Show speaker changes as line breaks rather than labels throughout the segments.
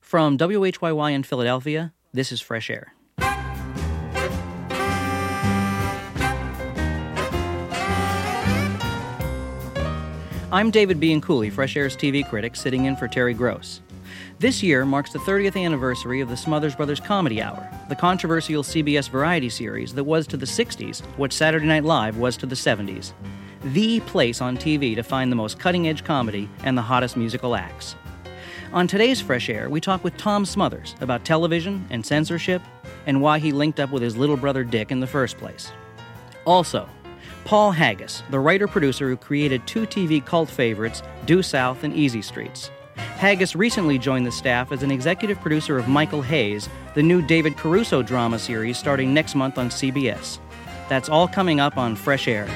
From WHYY in Philadelphia, this is Fresh Air. I'm David Bianculli, Fresh Air's TV critic, sitting in for Terry Gross. This year marks the 30th anniversary of the Smothers Brothers Comedy Hour, the controversial CBS variety series that was to the 60s what Saturday Night Live was to the 70s. The place on TV to find the most cutting-edge comedy and the hottest musical acts. On today's Fresh Air, we talk with Tom Smothers about television and censorship and why he linked up with his little brother Dick in the first place. Also, Paul Haggis, the writer-producer who created two TV cult favorites, Due South and Easy Streets. Haggis recently joined the staff as an executive producer of Michael Hayes, the new David Caruso drama series starting next month on CBS. That's all coming up on Fresh Air.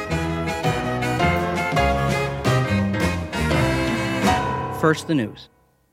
First, the news.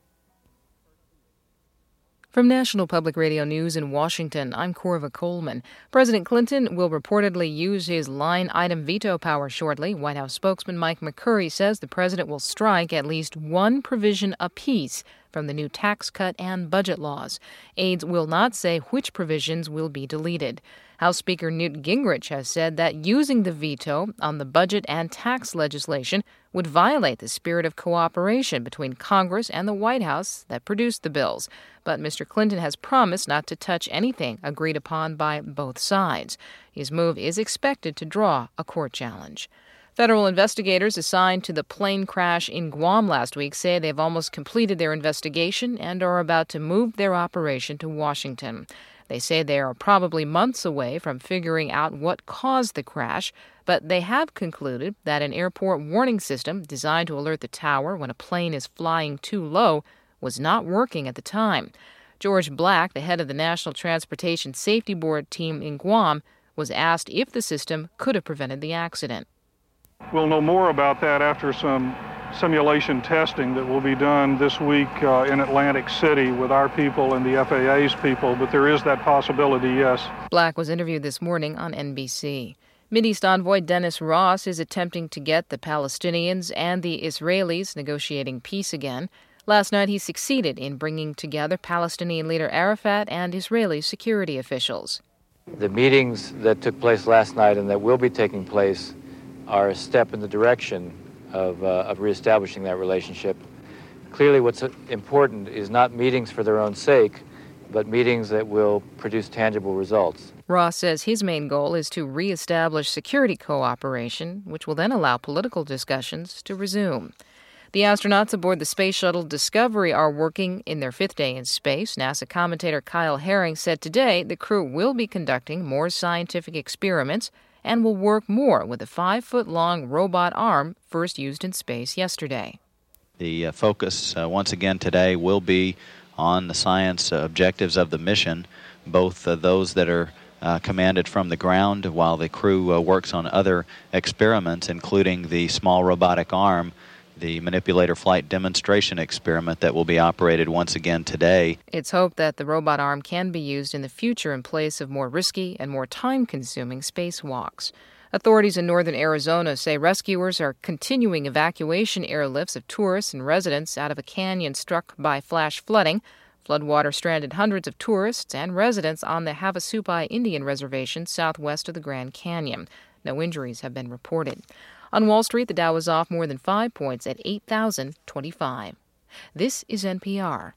From National Public Radio News in Washington, I'm Corva Coleman. President Clinton will reportedly use his line-item veto power shortly. White House spokesman Mike McCurry says the president will strike at least one provision apiece from the new tax cut and budget laws. Aides will not say which provisions will be deleted. House Speaker Newt Gingrich has said that using the veto on the budget and tax legislation would violate the spirit of cooperation between Congress and the White House that produced the bills. But Mr. Clinton has promised not to touch anything agreed upon by both sides. His move is expected to draw a court challenge. Federal investigators assigned to the plane crash in Guam last week say they've almost completed their investigation and are about to move their operation to Washington. They say they are probably months away from figuring out what caused the crash, but they have concluded that an airport warning system designed to alert the tower when a plane is flying too low was not working at the time. George Black, the head of the National Transportation Safety Board team in Guam, was asked if the system could have prevented the accident.
We'll know more about that after some simulation testing that will be done this week in Atlantic City with our people and the FAA's people, but there is that possibility, yes.
Black was interviewed this morning on NBC. Mideast envoy Dennis Ross is attempting to get the Palestinians and the Israelis negotiating peace again. Last night he succeeded in bringing together Palestinian leader Arafat and Israeli security officials.
The meetings that took place last night and that will be taking place are a step in the direction of reestablishing that relationship. Clearly what's important is not meetings for their own sake, but meetings that will produce tangible results.
Ross says his main goal is to reestablish security cooperation, which will then allow political discussions to resume. The astronauts aboard the Space Shuttle Discovery are working in their fifth day in space. NASA commentator Kyle Herring said today the crew will be conducting more scientific experiments and will work more with a 5-foot-long robot arm first used in space yesterday.
The focus once again today will be on the science objectives of the mission, both those that are commanded from the ground while the crew works on other experiments, including the small robotic arm, the manipulator flight demonstration experiment that will be operated once again today.
It's hoped that the robot arm can be used in the future in place of more risky and more time-consuming spacewalks. Authorities in northern Arizona say rescuers are continuing evacuation airlifts of tourists and residents out of a canyon struck by flash flooding. Floodwater stranded hundreds of tourists and residents on the Havasupai Indian Reservation southwest of the Grand Canyon. No injuries have been reported. On Wall Street, the Dow was off more than 5 points at 8,025. This is NPR.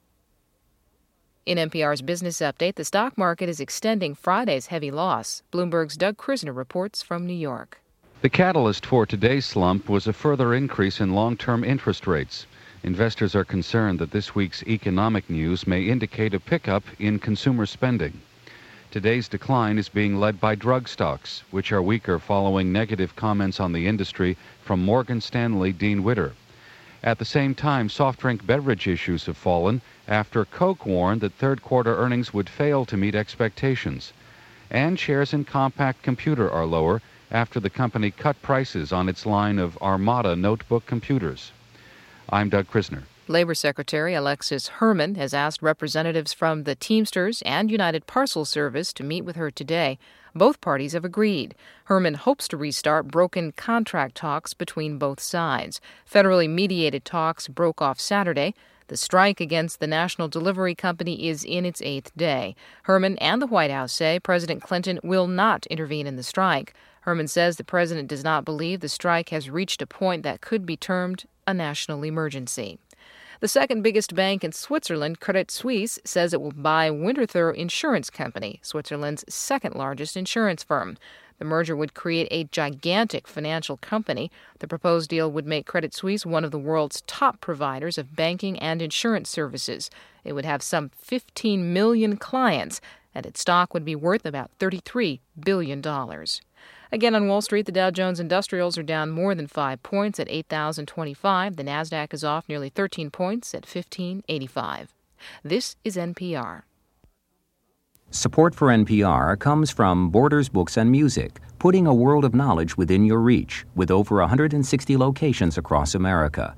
In NPR's Business Update, the stock market is extending Friday's heavy loss. Bloomberg's Doug Krisner reports from New York.
The catalyst for today's slump was a further increase in long-term interest rates. Investors are concerned that this week's economic news may indicate a pickup in consumer spending. Today's decline is being led by drug stocks, which are weaker following negative comments on the industry from Morgan Stanley Dean Witter. At the same time, soft drink beverage issues have fallen after Coke warned that third-quarter earnings would fail to meet expectations. And shares in Compaq Computer are lower after the company cut prices on its line of Armada notebook computers. I'm Doug Krisner.
Labor Secretary Alexis Herman has asked representatives from the Teamsters and United Parcel Service to meet with her today. Both parties have agreed. Herman hopes to restart broken contract talks between both sides. Federally mediated talks broke off Saturday. The strike against the National Delivery Company is in its 8th day. Herman and the White House say President Clinton will not intervene in the strike. Herman says the president does not believe the strike has reached a point that could be termed a national emergency. The second biggest bank in Switzerland, Credit Suisse, says it will buy Winterthur Insurance Company, Switzerland's second largest insurance firm. The merger would create a gigantic financial company. The proposed deal would make Credit Suisse one of the world's top providers of banking and insurance services. It would have some 15 million clients, and its stock would be worth about $33 billion. Again, on Wall Street, the Dow Jones Industrials are down more than 5 points at 8,025. The Nasdaq is off nearly 13 points at 1585. This is NPR.
Support for NPR comes from Borders Books and Music, putting a world of knowledge within your reach, with over 160 locations across America.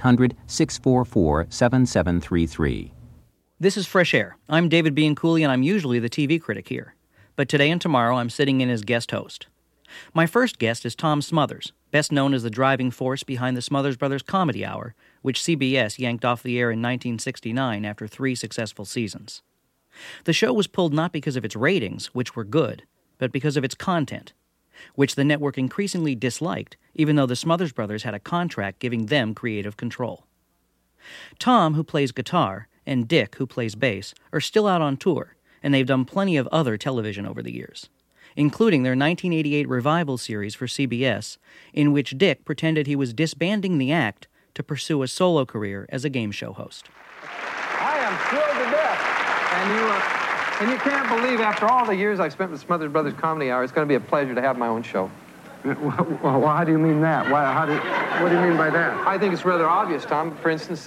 800-644-7733.
This is Fresh Air. I'm David Bianculli, and I'm usually the TV critic here. But today and tomorrow, I'm sitting in as guest host. My first guest is Tom Smothers, best known as the driving force behind the Smothers Brothers Comedy Hour, which CBS yanked off the air in 1969 after 3 successful seasons. The show was pulled not because of its ratings, which were good, but because of its content, which the network increasingly disliked, even though the Smothers Brothers had a contract giving them creative control. Tom, who plays guitar, and Dick, who plays bass, are still out on tour, and they've done plenty of other television over the years, including their 1988 revival series for CBS, in which Dick pretended he was disbanding the act to pursue a solo career as a game show host.
I am thrilled to death. And you can't believe, after all the years I've spent with Smothers Brothers Comedy Hour, it's going to be a pleasure to have my own show.
Well, how do you mean that? What do you mean by that?
I think it's rather obvious, Tom. For instance,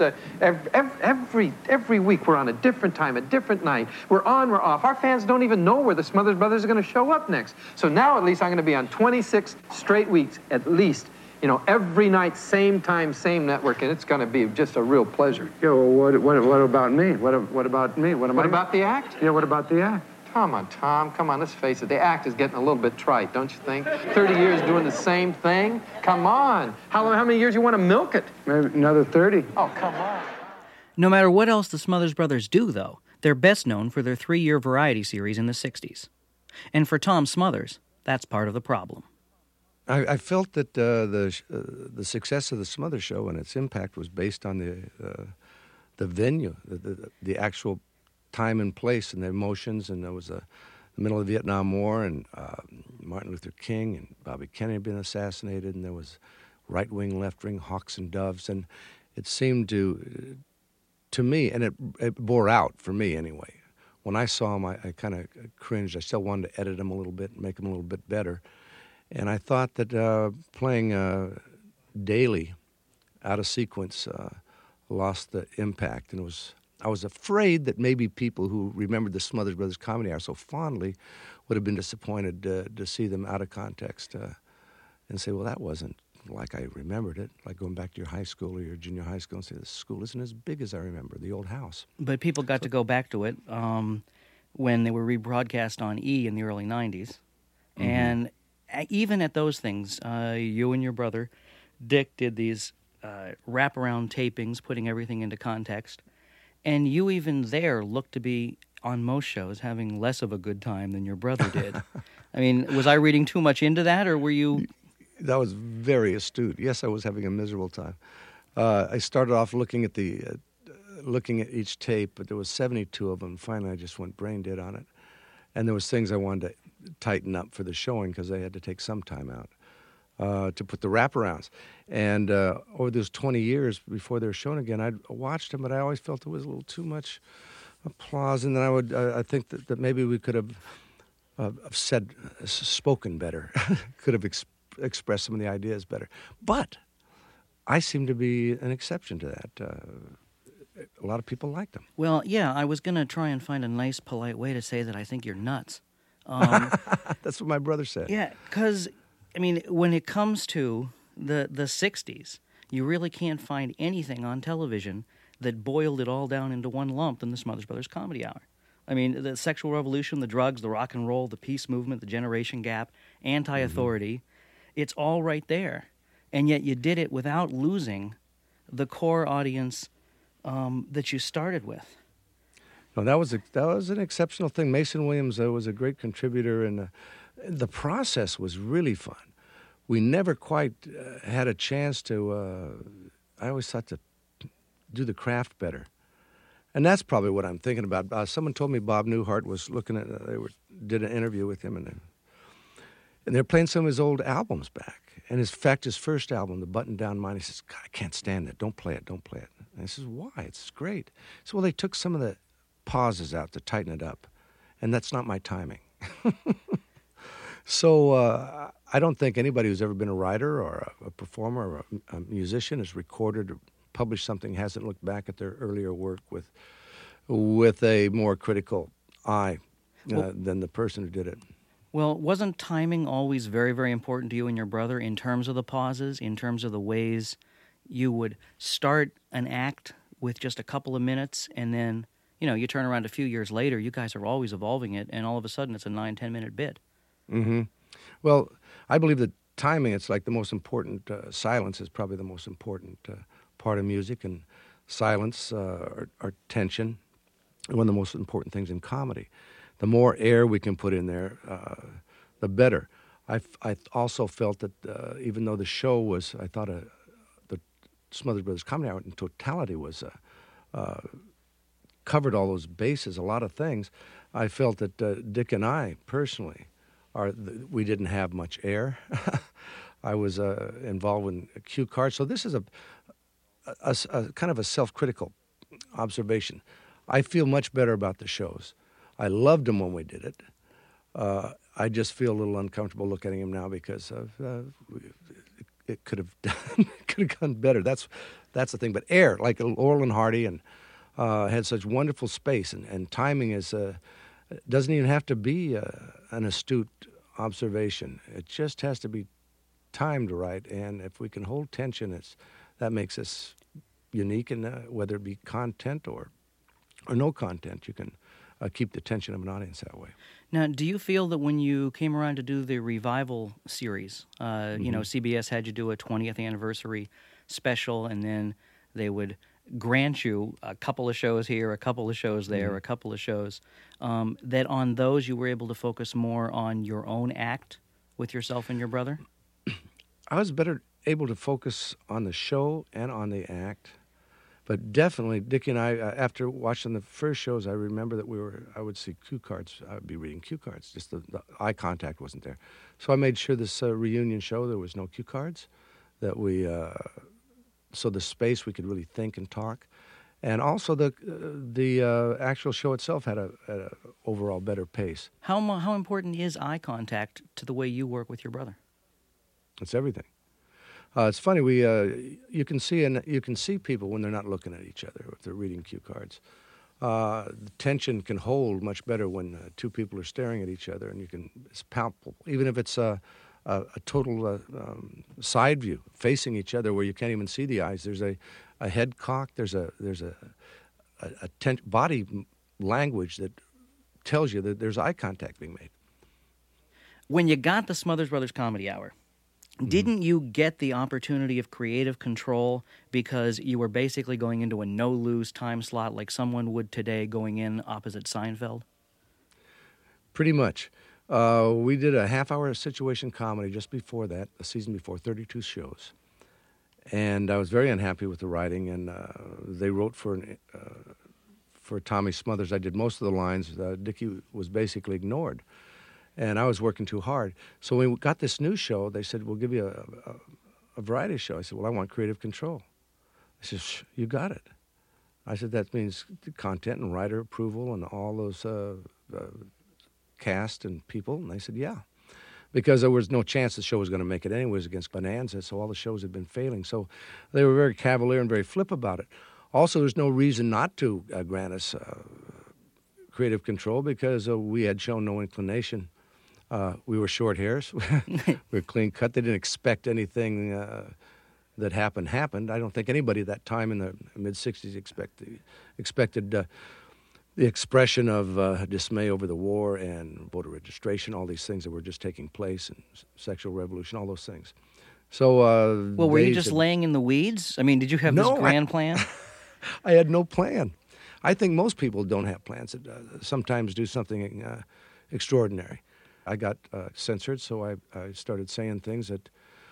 every week we're on a different time, a different night. We're on, we're off. Our fans don't even know where the Smothers Brothers are going to show up next. So now at least I'm going to be on 26 straight weeks, at least. You know, every night, same time, same network, and it's going to be just a real pleasure.
Yeah, well, what about me? What about me?
What about the act?
Yeah, what about the act?
Come on, Tom. Come on, let's face it. The act is getting a little bit trite, don't you think? 30 years doing the same thing? Come on. How many years you want to milk it?
Maybe another 30.
Oh, come on.
No matter what else the Smothers Brothers do, though, they're best known for their 3-year variety series in the 60s. And for Tom Smothers, that's part of the problem.
I felt that the success of the Smothers Show and its impact was based on the venue, the actual time and place and the emotions. And there was the middle of the Vietnam War, and Martin Luther King and Bobby Kennedy had been assassinated, and there was right wing, left wing, hawks and doves, and it seemed to me, and it bore out for me anyway. When I saw them, I kind of cringed. I still wanted to edit them a little bit and make them a little bit better. And I thought that playing daily out of sequence lost the impact. And I was afraid that maybe people who remembered the Smothers Brothers Comedy Hour so fondly would have been disappointed to see them out of context and say, well, that wasn't like I remembered it, like going back to your high school or your junior high school and say, this school isn't as big as I remember, the old house.
But people got to go back to it when they were rebroadcast on E in the early 90s. Mm-hmm. And even at those things, you and your brother, Dick, did these wraparound tapings, putting everything into context. And you even there looked to be, on most shows, having less of a good time than your brother did. I mean, was I reading too much into that, or were you...
That was very astute. Yes, I was having a miserable time. I started off looking at each tape, but there was 72 of them. Finally, I just went brain dead on it. And there was things I wanted to tighten up for the showing because they had to take some time out to put the wraparounds. And over those 20 years before they were shown again, I watched them, but I always felt there was a little too much applause. And then I think that maybe we could have spoken better, could have expressed some of the ideas better. But I seem to be an exception to that. A lot of people like them.
Well, yeah, I was going to try and find a nice, polite way to say that I think you're nuts.
That's what my brother said.
Yeah, because, I mean, when it comes to the 60s, you really can't find anything on television that boiled it all down into one lump than the Smothers Brothers Comedy Hour. I mean, the sexual revolution, the drugs, the rock and roll, the peace movement, the generation gap, anti-authority, it's all right there. And yet you did it without losing the core audience that you started with.
No, that was an exceptional thing. Mason Williams was a great contributor, and the process was really fun. We never quite had a chance to. I always thought to do the craft better, and that's probably what I'm thinking about. Someone told me Bob Newhart was looking at. Did an interview with him, and they're playing some of his old albums back. And in fact, his first album, The Button Down Mind, he says, "God, I can't stand it. Don't play it. Don't play it." And I says, "Why? It's great." So, well, they took some of the pauses out to tighten it up, and that's not my timing. So I don't think anybody who's ever been a writer or a performer or a musician has recorded or published something hasn't looked back at their earlier work with a more critical eye than the person who did it.
Well, wasn't timing always very, very important to you and your brother in terms of the pauses, in terms of the ways you would start an act with just a couple of minutes and then, you turn around a few years later, you guys are always evolving it, and all of a sudden it's a 9-10 minute bit.
Mm-hmm. Well, I believe that timing, it's like the most important, silence is probably the most important part of music, and silence or tension, one of the most important things in comedy. The more air we can put in there, the better. I also felt that even though the show was, I thought the Smothers Brothers Comedy Hour in totality was covered all those bases, a lot of things, I felt that Dick and I personally we didn't have much air. I was involved in cue cards, so this is a kind of a self-critical observation. I feel much better about the shows. I loved them when we did it. I just feel a little uncomfortable looking at him now because it could have gone better. That's the thing. But air, like Laurel and Hardy, and had such wonderful space, and timing is doesn't even have to be an astute observation. It just has to be timed right, and if we can hold tension, that makes us unique. And whether it be content or no content, you can keep the tension of an audience that way.
Now, do you feel that when you came around to do the revival series, CBS had you do a 20th anniversary special, and then they would grant you a couple of shows here, a couple of shows there, a couple of shows, that on those you were able to focus more on your own act with yourself and your brother?
I was better able to focus on the show and on the act. But definitely, Dickie and I, after watching the first shows, I remember that I would see cue cards. I would be reading cue cards. Just the eye contact wasn't there. So I made sure this reunion show, there was no cue cards, that so the space we could really think and talk. And also the actual show itself had a overall better pace.
How important is eye contact to the way you work with your brother?
It's everything. It's funny. You can see people when they're not looking at each other if they're reading cue cards. The tension can hold much better when two people are staring at each other, and it's palpable. Even if it's a total side view facing each other where you can't even see the eyes. There's a head cock. There's a body language that tells you that there's eye contact being made.
When you got the Smothers Brothers Comedy Hour, didn't you get the opportunity of creative control because you were basically going into a no-lose time slot like someone would today going in opposite Seinfeld?
Pretty much. We did a half-hour situation comedy just before that, a season before, 32 shows. And I was very unhappy with the writing, and they wrote for Tommy Smothers. I did most of the lines. Dickie was basically ignored. And I was working too hard. So when we got this new show, they said, we'll give you a variety show. I said, well, I want creative control. I said, you got it. I said, that means content and writer approval and all those cast and people. And they said, yeah. Because there was no chance the show was going to make it anyways against Bonanza, so all the shows had been failing. So they were very cavalier and very flip about it. Also, there's no reason not to grant us creative control because we had shown no inclination. We were short hairs. We were clean cut. They didn't expect anything that happened. I don't think anybody at that time in the mid-'60s expected the expression of dismay over the war and voter registration, all these things that were just taking place, and sexual revolution, all those things. So,
well, were you just laying in the weeds? I mean, did you have this grand plan?
I had no plan. I think most people don't have plans that sometimes do something extraordinary. I got censored, so I started saying things that,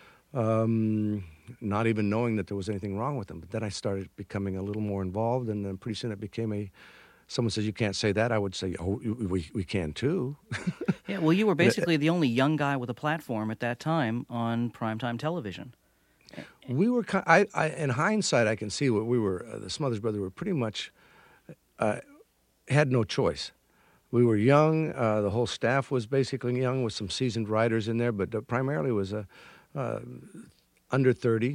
not even knowing that there was anything wrong with them. But then I started becoming a little more involved, and then pretty soon it became someone says, you can't say that. I would say, oh, we can too.
Yeah, well, you were basically the only young guy with a platform at that time on primetime television.
We were, in hindsight, I can see what we were, the Smothers Brothers were pretty much, had no choice. We were young. The whole staff was basically young with some seasoned writers in there, but primarily was under 30.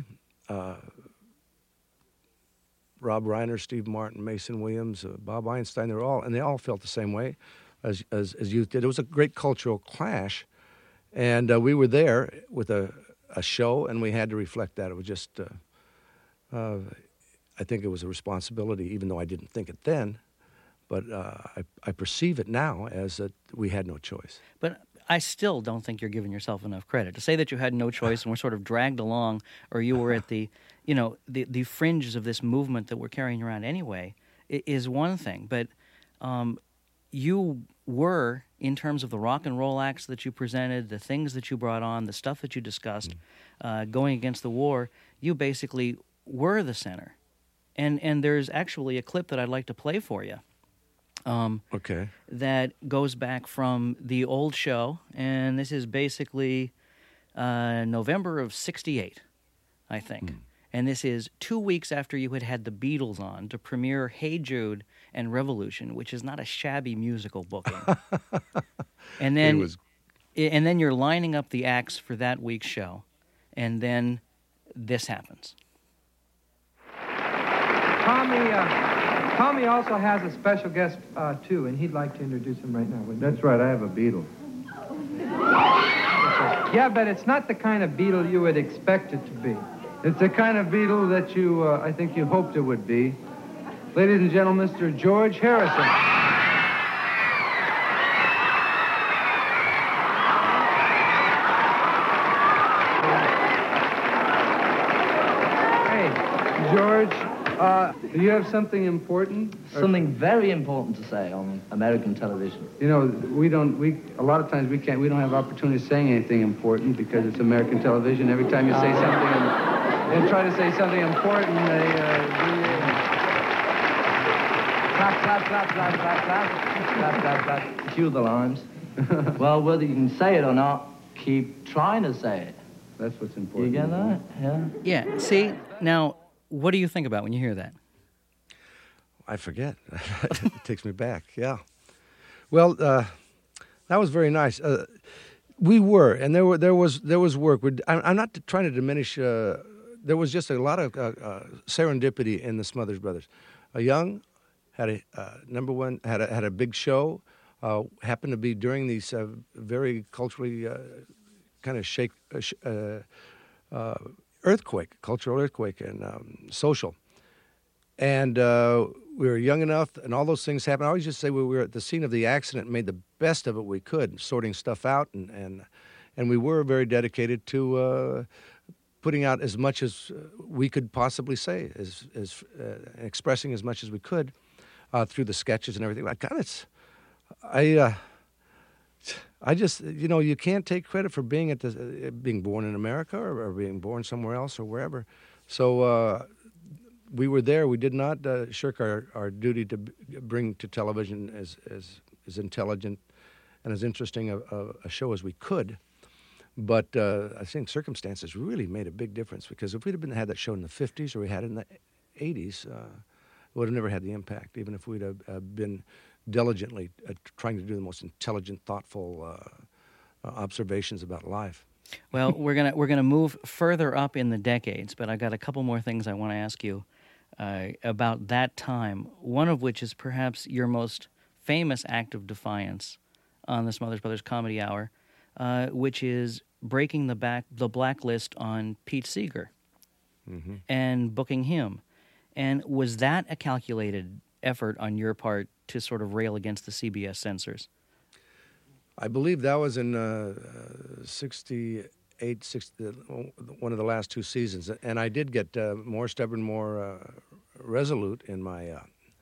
Rob Reiner, Steve Martin, Mason Williams, Bob Einstein, they all felt the same way as youth did. It was a great cultural clash, and we were there with a show, and we had to reflect that. It was just, I think it was a responsibility, even though I didn't think it then, but I perceive it now as that we had no choice.
But I still don't think you're giving yourself enough credit. To say that you had no choice and were sort of dragged along, or you were at the fringes of this movement that we're carrying around anyway, is one thing. But you were, in terms of the rock and roll acts that you presented, the things that you brought on, the stuff that you discussed, going against the war, you basically were the center. And there's actually a clip that I'd like to play for you.
Okay.
That goes back from the old show, and this is basically November of '68, I think. And this is 2 weeks after you had the Beatles on to premiere Hey Jude and Revolution, which is not a shabby musical booking. And then you're lining up the acts for that week's show, and then this happens.
Tommy also has a special guest, too, and he'd like to introduce him right now.
That's right, I have a Beatle.
Yeah, but it's not the kind of Beatle you would expect it to be.
It's the kind of Beatle that I think you hoped it would be. Ladies and gentlemen, Mr. George Harrison. Hey, George. Do you have something important?
Something very important to say on American television.
You know, a lot of times we don't have opportunity of saying anything important because it's American television. Every time you say something and try to say something important, they
clap, clap, clap, clap, clap, clap, clap, clap, clap. Cue the lines. Well, whether you can say it or not, keep trying to say it.
That's what's important.
You get that? Yeah.
Yeah. See, now, what do you think about when you hear that?
I forget. It takes me back. Yeah. Well, that was very nice. We were, and there was work. I'm not trying to diminish. There was just a lot of serendipity in the Smothers Brothers. Young had had a big show. Happened to be during these very culturally kind of cultural earthquake, and social. And we were young enough, and all those things happened. I always just say we were at the scene of the accident, made the best of it we could, sorting stuff out, and we were very dedicated to putting out as much as we could possibly say, as expressing as much as we could through the sketches and everything. I just, you can't take credit for being being born in America or being born somewhere else or wherever. So we were there. We did not shirk our duty to bring to television as intelligent and as interesting a show as we could. But I think circumstances really made a big difference, because if we'd had that show in the 50s or we had it in the 80s, it would have never had the impact, even if we'd have been diligently trying to do the most intelligent, thoughtful observations about life.
Well, we're gonna move further up in the decades, but I got a couple more things I want to ask you about that time. One of which is perhaps your most famous act of defiance on the Smothers Brothers Comedy Hour, which is breaking the blacklist on Pete Seeger. and booking him. And was that a calculated effort on your part to sort of rail against the CBS censors?
I believe that was in 68, 60, one of the last two seasons. And I did get more stubborn, more resolute in my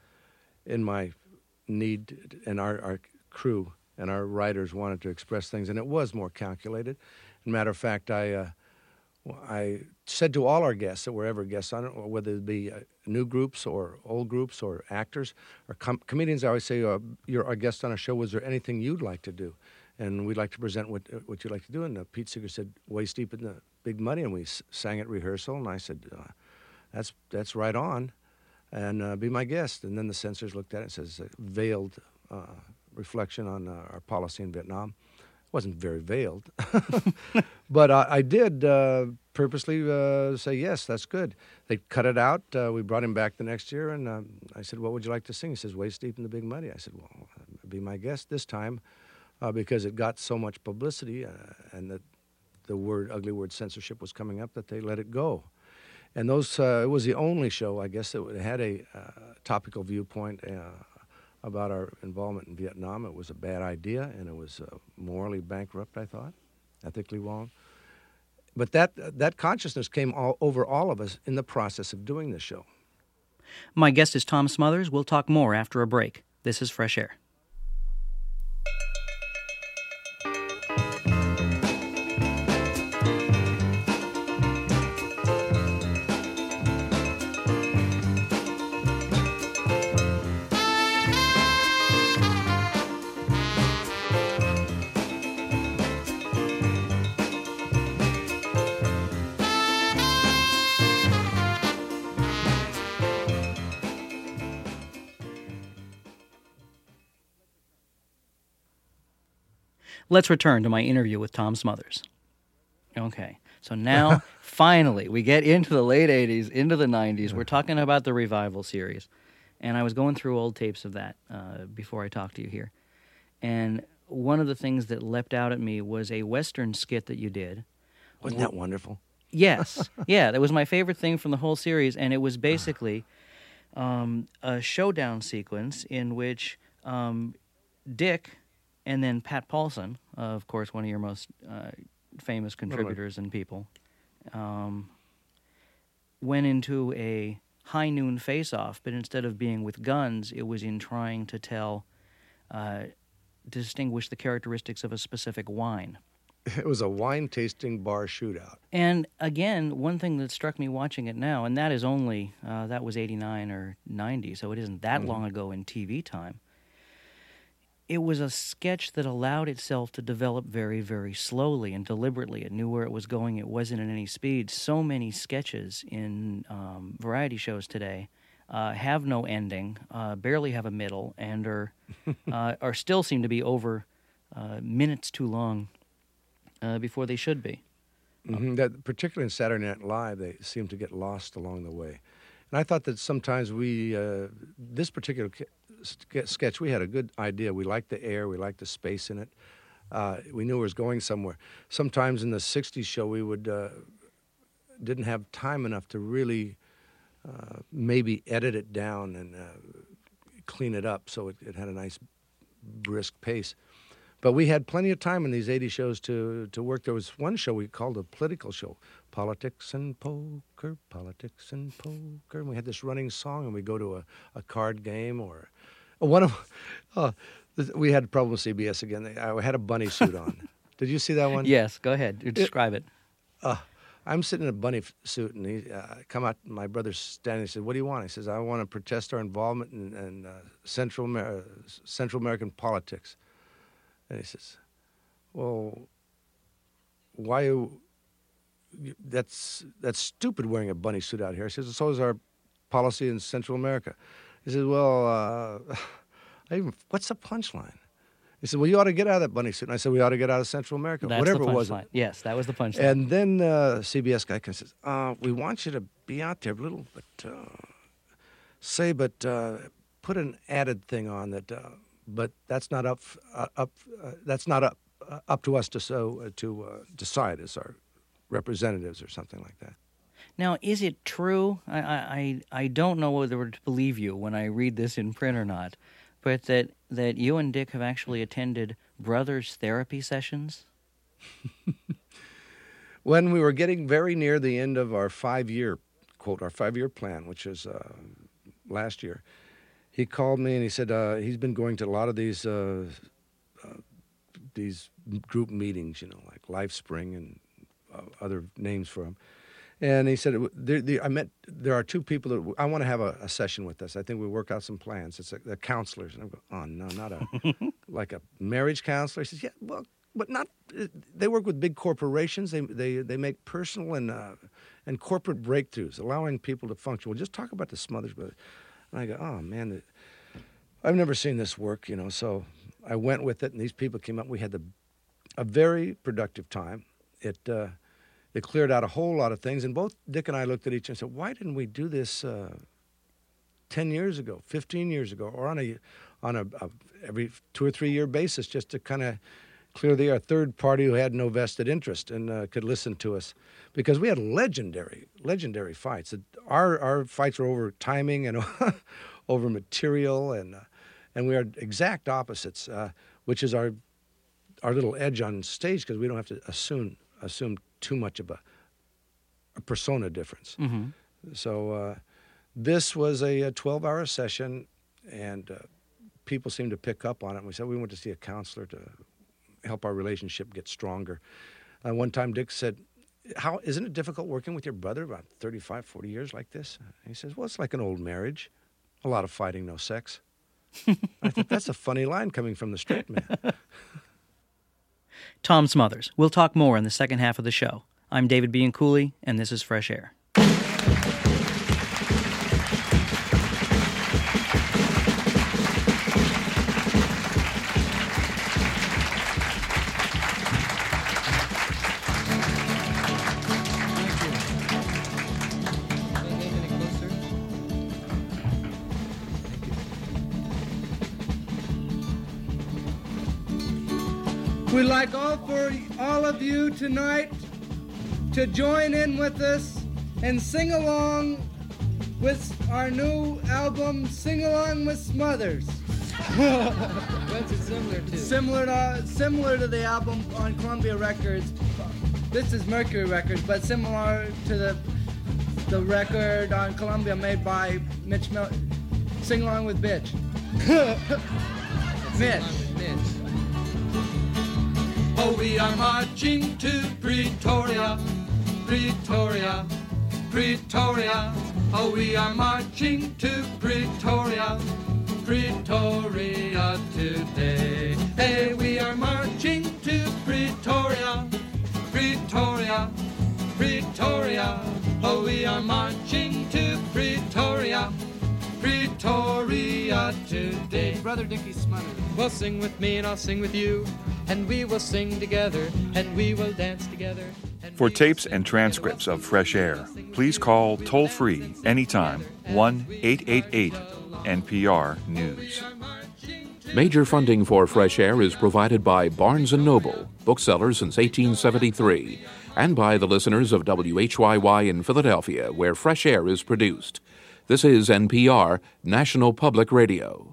need, and our crew and our writers wanted to express things, and it was more calculated. As a matter of fact, I said to all our guests that were ever guests on it, or whether it be new groups or old groups or actors or comedians, I always say, you're our guest on a show, was there anything you'd like to do? And we'd like to present what you'd like to do. And Pete Seeger said, Waist Deep in the Big Money, and we sang at rehearsal, and I said, that's right on, and be my guest. And then the censors looked at it and says, veiled reflection on our policy in Vietnam. It wasn't very veiled. But I did purposely say, yes, that's good. They cut it out. We brought him back the next year, and I said, what would you like to sing? He says, Waist Deep in the Big Money. I said, well, be my guest this time, because it got so much publicity and the ugly word censorship was coming up that they let it go. And it was the only show, I guess, that had a topical viewpoint about our involvement in Vietnam. It was a bad idea, and it was morally bankrupt, I thought, ethically wrong. But that consciousness came over all of us in the process of doing this show.
My guest is Tom Smothers. We'll talk more after a break. This is Fresh Air. Let's return to my interview with Tom Smothers. Okay, so now, finally, we get into the late 80s, into the 90s. We're talking about the Revival series. And I was going through old tapes of that before I talked to you here. And one of the things that leapt out at me was a Western skit that you did.
Wasn't that wonderful?
Yes. Yeah, that was my favorite thing from the whole series. And it was basically a showdown sequence in which Dick... and then Pat Paulson, of course, one of your most famous contributors and people, went into a high noon face-off, but instead of being with guns, it was in trying to distinguish the characteristics of a specific wine.
It was a wine-tasting bar shootout.
And again, one thing that struck me watching it now, and that is only, that was 89 or 90, so it isn't that long ago in TV time. It was a sketch that allowed itself to develop very, very slowly and deliberately. It knew where it was going. It wasn't at any speed. So many sketches in variety shows today have no ending, barely have a middle, and are still seem to be over minutes too long before they should be.
That, particularly in Saturday Night Live, they seem to get lost along the way. And I thought that sometimes this particular sketch, we had a good idea. We liked the air. We liked the space in it. We knew it was going somewhere. Sometimes in the 60s show, we didn't have time enough to really maybe edit it down and clean it up so it had a nice brisk pace. But we had plenty of time in these 80 shows to work. There was one show we called a political show, Politics and Poker, Politics and Poker. And we had this running song, and we'd go to a card game or we had a problem with CBS again. I had a bunny suit on. Did you see that one?
Yes, go ahead. Describe it.
I'm sitting in a bunny suit, and he come out. My brother's standing. He said, "What do you want?" He says, "I want to protest our involvement in Central American politics." And he says, "Well, why? That's stupid wearing a bunny suit out here." He says, "So is our policy in Central America." He says, "Well, what's the punchline?" He said, "Well, you ought to get out of that bunny suit." And I said, "We ought to get out of Central America."
That's
whatever
the
it was.
Line. Yes, that was the punchline.
And then CBS guy comes and says, "We want you to be out there a little, but put an added thing on that." But that's not up to us to decide as our representatives or something like that.
Now, is it true? I don't know whether to believe you when I read this in print or not, but that you and Dick have actually attended brothers' therapy sessions?
When we were getting very near the end of our 5-year, quote, our 5-year plan, which is last year, he called me and he said he's been going to a lot of these group meetings, like LifeSpring and other names for them. And he said, there are two people that I want to have a session with us. I think we work out some plans. It's the counselors. And I'm going, oh, no, not like a marriage counselor. He says, yeah, well, but not, they work with big corporations. They make personal and corporate breakthroughs, allowing people to function. Well, just talk about the Smothers Brothers. And I go, oh, man, I've never seen this work, So I went with it, and these people came up. We had a very productive time. It cleared out a whole lot of things, and both Dick and I looked at each other and said, why didn't we do this 10 years ago, 15 years ago, or on a every 2 or 3 year basis, just to kind of clear the air? A third party who had no vested interest and could listen to us, because we had legendary fights. Our fights were over timing and over material, and we are exact opposites, which is our little edge on stage, because we don't have to assume too much of a persona difference. Mm-hmm. So this was a 12-hour session, and people seemed to pick up on it. And we said we went to see a counselor to help our relationship get stronger. One time Dick said, isn't it difficult working with your brother about 35, 40 years like this? And he says, well, it's like an old marriage. A lot of fighting, no sex. I thought, that's a funny line coming from the straight man.
Tom Smothers. We'll talk more in the second half of the show. I'm David Bianculli, and this is Fresh Air.
We'd like for all of you tonight to join in with us and sing along with our new album, Sing Along with Smothers.
What's it similar to?
Similar to the album on Columbia Records. This is Mercury Records, but similar to the record on Columbia made by Mitch Miller. Sing Along with Bitch. Mitch.
Oh, we are marching to Pretoria, Pretoria, Pretoria. Oh, we are marching to Pretoria, Pretoria today. Hey, we are marching to Pretoria, Pretoria, Pretoria. Oh, we are marching to Pretoria, Pretoria today.
Brother Dickie Smothers.
Well, sing with me and I'll sing with you, and we will sing together, and we will dance together.
For tapes and transcripts of Fresh Air, please call toll-free anytime 1-888-NPR-NEWS.
Major funding for Fresh Air is provided by Barnes & Noble, bookseller since 1873, and by the listeners of WHYY in Philadelphia, where Fresh Air is produced. This is NPR, National Public Radio.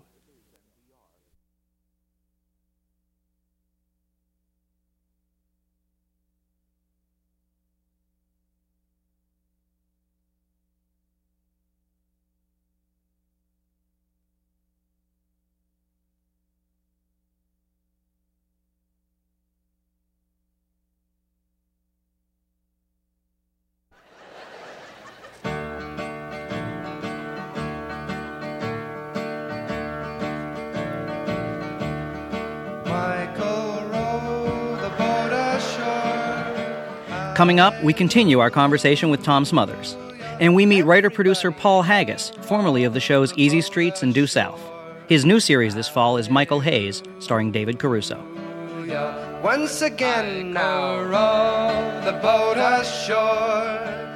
Coming up, we continue our conversation with Tom Smothers, and we meet writer-producer Paul Haggis, formerly of the shows Easy Streets and Due South. His new series this fall is Michael Hayes, starring David Caruso.
Once again now row the boat ashore,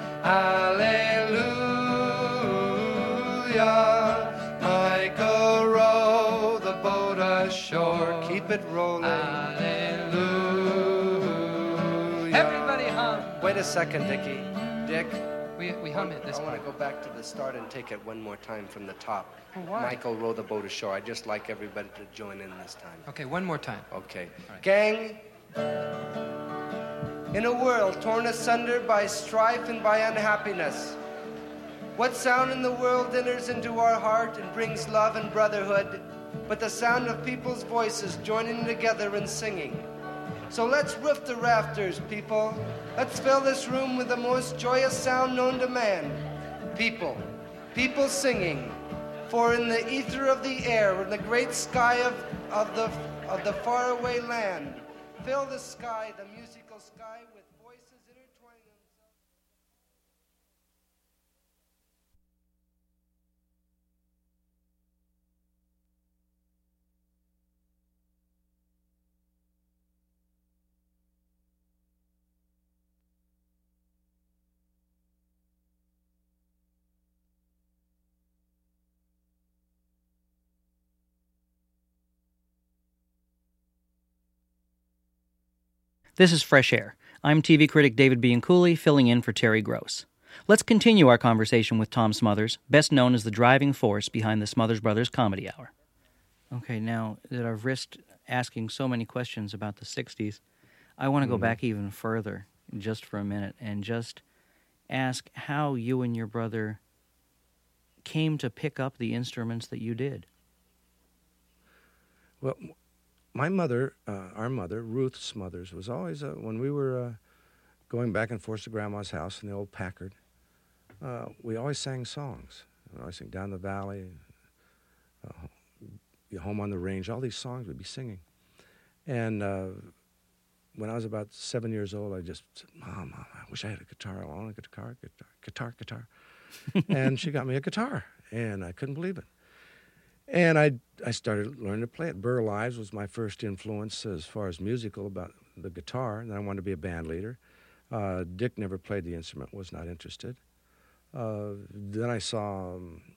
hallelujah. Michael, row the boat ashore, keep it rolling, hallelujah.
Everybody hum.
Wait a second, Dick.
We hum it this
I want
part.
to go back to the start and take it one more time from the top.
Why?
Michael, row the boat ashore. I'd just like everybody to join in this time.
Okay, one more time.
Okay.
All right.
Gang, in a world torn asunder by strife and by unhappiness, what sound in the world enters into our heart and brings love and brotherhood but the sound of people's voices joining together and singing? So let's roof the rafters, people. Let's fill this room with the most joyous sound known to man. People. People singing. For in the ether of the air, in the great sky of the faraway land, fill the sky, the musical sky, with voices intertwining themselves.
This is Fresh Air. I'm TV critic David Bianculli, filling in for Terry Gross. Let's continue our conversation with Tom Smothers, best known as the driving force behind the Smothers Brothers Comedy Hour. Okay, now that I've risked asking so many questions about the 60s, I want to go back even further, just for a minute, and just ask how you and your brother came to pick up the instruments that you did.
Well, my mother, our mother, Ruth Smothers, was always, when we were going back and forth to Grandma's house in the old Packard, we always sang songs. We always sang Down the Valley, Home on the Range, all these songs we'd be singing. And when I was about 7 years old, I just said, Mom, I wish I had a guitar. I want a guitar. And she got me a guitar, and I couldn't believe it. And I started learning to play it. Burl Ives was my first influence as far as musical about the guitar, and I wanted to be a band leader. Dick never played the instrument, was not interested. Then I saw,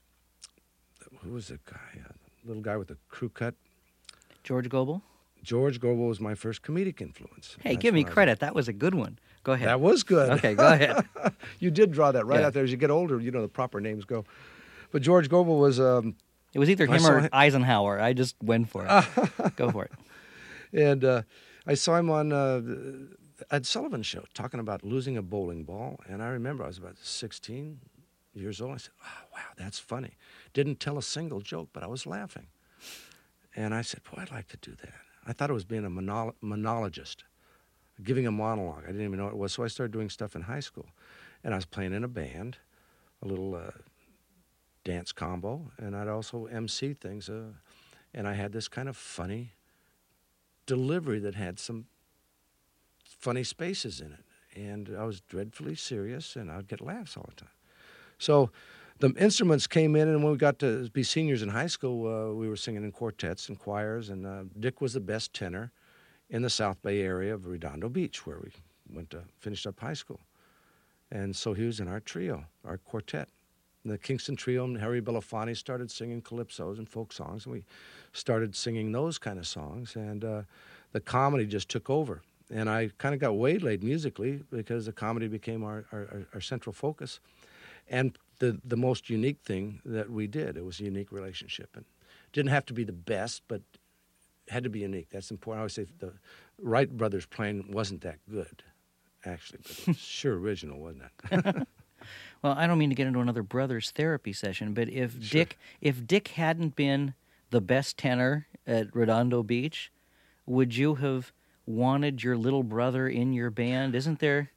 who was the guy? Little guy with the crew cut.
George Gobel?
George Gobel was my first comedic influence.
Hey, give me credit. That was a good one. Go ahead.
That was good.
Okay, go ahead.
You did draw that right out there. As you get older, you know the proper names go. But George Gobel was...
it was either him or Eisenhower. I just went for it. Go for it.
And I saw him on Ed Sullivan show talking about losing a bowling ball. And I remember I was about 16 years old. I said, oh, wow, that's funny. Didn't tell a single joke, but I was laughing. And I said, boy, I'd like to do that. I thought it was being a monologist, giving a monologue. I didn't even know what it was. So I started doing stuff in high school. And I was playing in a band, a little dance combo, and I'd also MC things. And I had this kind of funny delivery that had some funny spaces in it. And I was dreadfully serious, and I'd get laughs all the time. So the instruments came in, and when we got to be seniors in high school, we were singing in quartets and choirs, and Dick was the best tenor in the South Bay area of Redondo Beach, where we finished up high school. And so he was in our trio, our quartet. And the Kingston Trio and Harry Belafonte started singing calypsos and folk songs, and we started singing those kind of songs, and the comedy just took over. And I kind of got waylaid musically because the comedy became our central focus. And the most unique thing that we did, it was a unique relationship. And it didn't have to be the best, but it had to be unique. That's important. I always say the Wright brothers playing wasn't that good, actually, but it was sure original, wasn't it?
Well, I don't mean to get into another brothers therapy session, but if Dick hadn't been the best tenor at Redondo Beach, would you have wanted your little brother in your band? Isn't that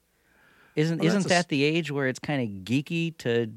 the age where it's kind of geeky to?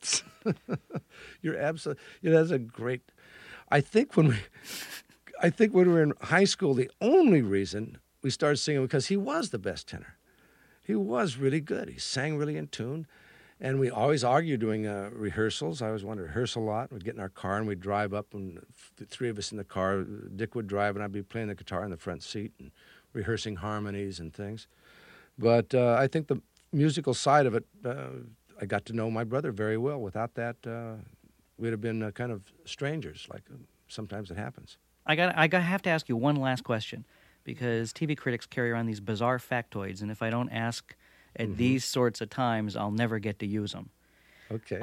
You're absolutely. That's a great. I think when we were in high school, the only reason we started singing because he was the best tenor. He was really good. He sang really in tune. And we always argued doing rehearsals. I always wanted to rehearse a lot. We'd get in our car and we'd drive up, and the three of us in the car, Dick would drive and I'd be playing the guitar in the front seat and rehearsing harmonies and things. But I think the musical side of it, I got to know my brother very well. Without that, we'd have been kind of strangers, like sometimes it happens.
I have to ask you one last question, because TV critics carry around these bizarre factoids, and if I don't ask at these sorts of times, I'll never get to use them.
Okay.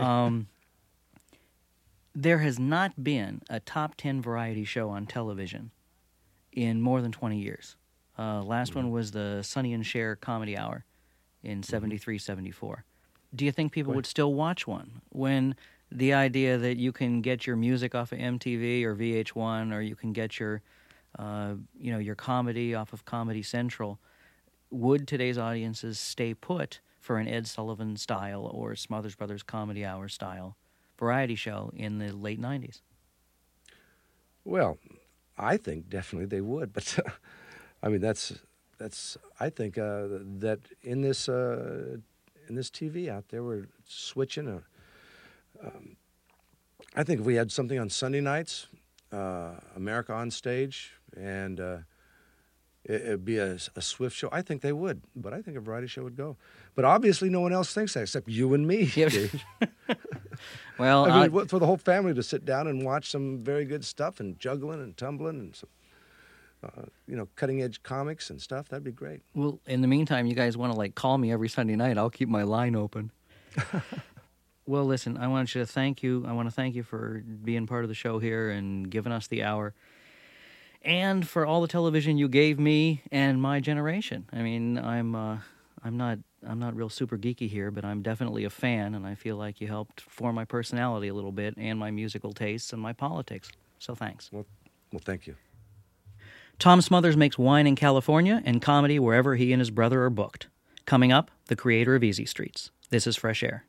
There has not been a top 10 variety show on television in more than 20 years. Last one was the Sonny and Cher Comedy Hour in 73, 74. Do you think people would still watch one when the idea that you can get your music off of MTV or VH1, or you can get your, your comedy off of Comedy Central? Would today's audiences stay put for an Ed Sullivan style or Smothers Brothers Comedy Hour style variety show in the late 90s?
Well, I think definitely they would, but I mean that's I think that in this TV out there we're switching. I think if we had something on Sunday nights, America on Stage, and it'd be a swift show, I think they would. But I think a variety show would go. But obviously no one else thinks that except you and me. Dave.
Well,
I mean, for the whole family to sit down and watch some very good stuff and juggling and tumbling and some, cutting-edge comics and stuff, that'd be great.
Well, in the meantime, you guys want to, call me every Sunday night. I'll keep my line open. Well, listen, I want to thank you. I want to thank you for being part of the show here and giving us the hour, and for all the television you gave me and my generation. I mean, I'm not real super geeky here, but I'm definitely a fan, and I feel like you helped form my personality a little bit and my musical tastes and my politics. So thanks.
Well, thank you.
Tom Smothers makes wine in California and comedy wherever he and his brother are booked. Coming up, the creator of Easy Streets. This is Fresh Air.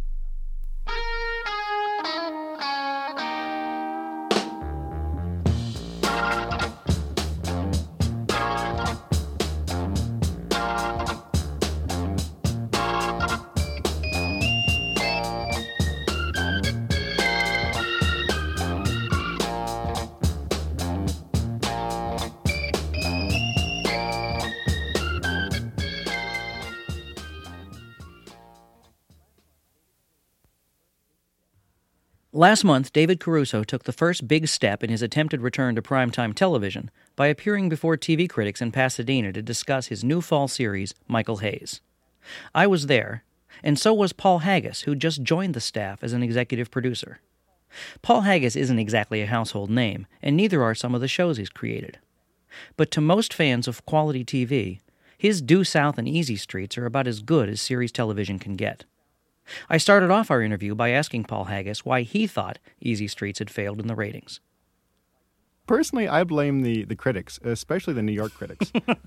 Last month, David Caruso took the first big step in his attempted return to primetime television by appearing before TV critics in Pasadena to discuss his new fall series, Michael Hayes. I was there, and so was Paul Haggis, who just joined the staff as an executive producer. Paul Haggis isn't exactly a household name, and neither are some of the shows he's created. But to most fans of quality TV, his Due South and Easy Streets are about as good as series television can get. I started off our interview by asking Paul Haggis why he thought Easy Streets had failed in the ratings.
Personally, I blame the critics, especially the New York critics.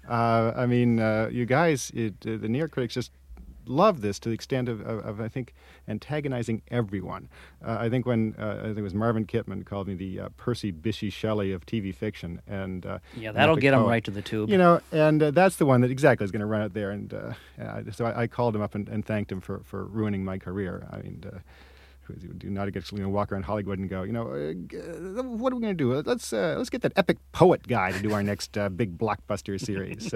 You guys, the New York critics just love this to the extent of I think, antagonizing everyone. I think when, I think it was Marvin Kipman called me the Percy Bysshe Shelley of TV fiction. And
yeah, that'll get him right to the tube.
And that's the one that exactly is going to run out there. And so I called him up and thanked him for ruining my career. I mean, do not get walk around Hollywood and go, what are we going to do? Let's get that epic poet guy to do our next big blockbuster series.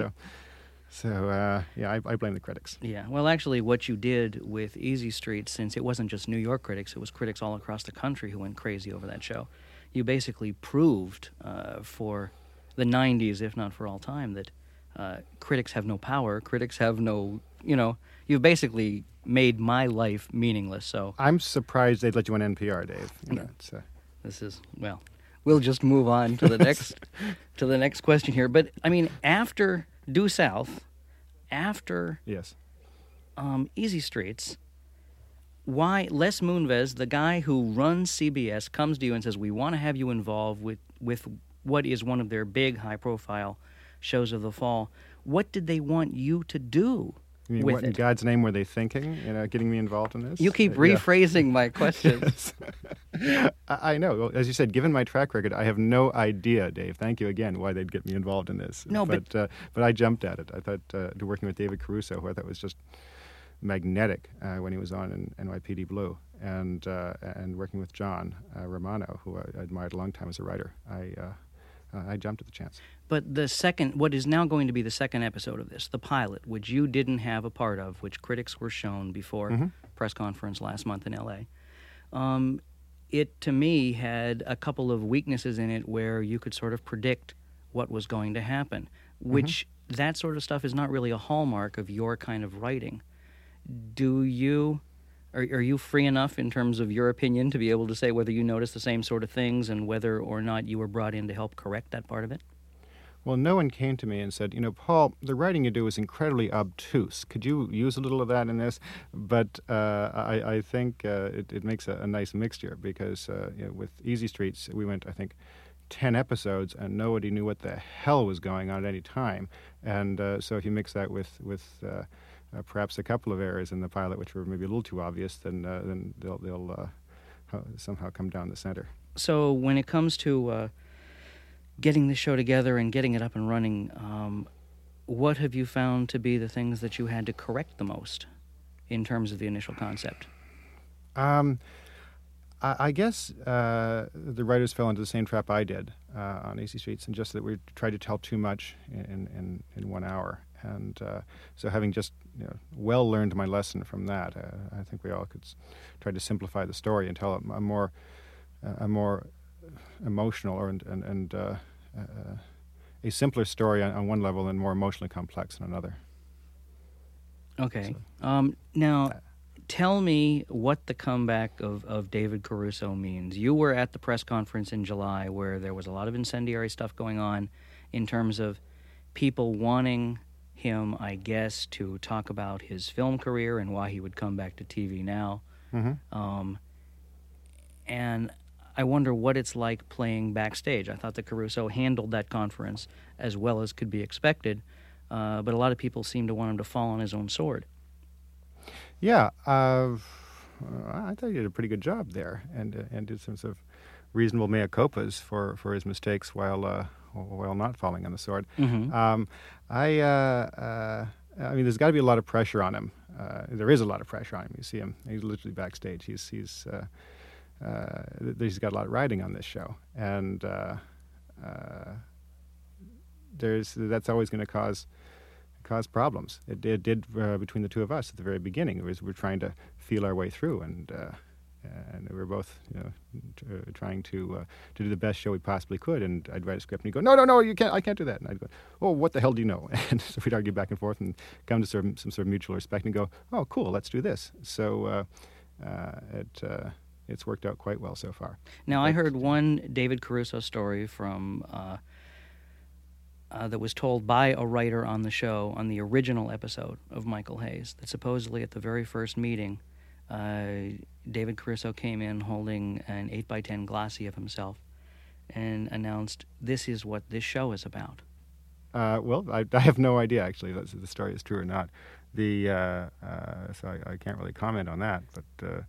So I blame the critics.
Yeah, well, actually, what you did with Easy Streets, since it wasn't just New York critics, it was critics all across the country who went crazy over that show, you basically proved for the 90s, if not for all time, that critics have no power, critics have no, you've basically made my life meaningless. So
I'm surprised they'd let you on NPR, Dave.
This is, well, we'll just move on to the next question here. But, I mean, after Due South, after
yes,
Easy Streets, why Les Moonves, the guy who runs CBS, comes to you and says, we want to have you involved with what is one of their big high-profile shows of the fall. What did they want you to do with
what
it?
In God's name were they thinking, getting me involved in this?
You keep rephrasing my questions.
I know. Well, as you said, given my track record, I have no idea, Dave. Thank you again, why they'd get me involved in this.
No,
but I jumped at it. I thought working with David Caruso, who I thought was just magnetic when he was on NYPD Blue, and working with John Romano, who I admired a long time as a writer, I jumped at the chance.
But what is now going to be the second episode of this, the pilot, which you didn't have a part of, which critics were shown before press conference last month in L.A., it, to me, had a couple of weaknesses in it where you could sort of predict what was going to happen, which that sort of stuff is not really a hallmark of your kind of writing. Do you Are you free enough in terms of your opinion to be able to say whether you notice the same sort of things and whether or not you were brought in to help correct that part of it?
Well, no one came to me and said, Paul, the writing you do is incredibly obtuse. Could you use a little of that in this? But I think it makes a nice mixture because with Easy Streets, we went, I think, 10 episodes and nobody knew what the hell was going on at any time. And so if you mix that with perhaps a couple of errors in the pilot, which were maybe a little too obvious, then they'll somehow come down the center.
So when it comes to getting the show together and getting it up and running, what have you found to be the things that you had to correct the most in terms of the initial concept?
I guess the writers fell into the same trap I did on Easy Streets, and just that we tried to tell too much in 1 hour. And so having just well learned my lesson from that, I think we all could try to simplify the story and tell a more emotional and a simpler story on one level and more emotionally complex on another.
Okay. So. Now, tell me what the comeback of David Caruso means. You were at the press conference in July where there was a lot of incendiary stuff going on in terms of people wanting him, I guess, to talk about his film career and why he would come back to TV now. Mm-hmm. And I wonder what it's like playing backstage. I thought that Caruso handled that conference as well as could be expected, but a lot of people seem to want him to fall on his own sword.
Yeah, I thought he did a pretty good job there, and did some sort of reasonable mea culpas for his mistakes while not falling on the sword.
Mm-hmm.
I mean, there's got to be a lot of pressure on him. There is a lot of pressure on him. You see him; he's literally backstage. He's got a lot riding on this show, and that's always going to cause problems. It did between the two of us at the very beginning. We're trying to feel our way through, and we were both trying to do the best show we possibly could. And I'd write a script, and he'd go, "No, you can't. I can't do that." And I'd go, "Oh, what the hell do you know?" And so we'd argue back and forth and come to some sort of mutual respect and go, "Oh, cool, let's do this." So it's worked out quite well so far.
Now, I heard one David Caruso story from that was told by a writer on the show on the original episode of Michael Hayes, that supposedly at the very first meeting, David Caruso came in holding an 8x10 glossy of himself and announced, "This is what this show is about."
Well, I have no idea, actually, if the story is true or not. So I can't really comment on that, but...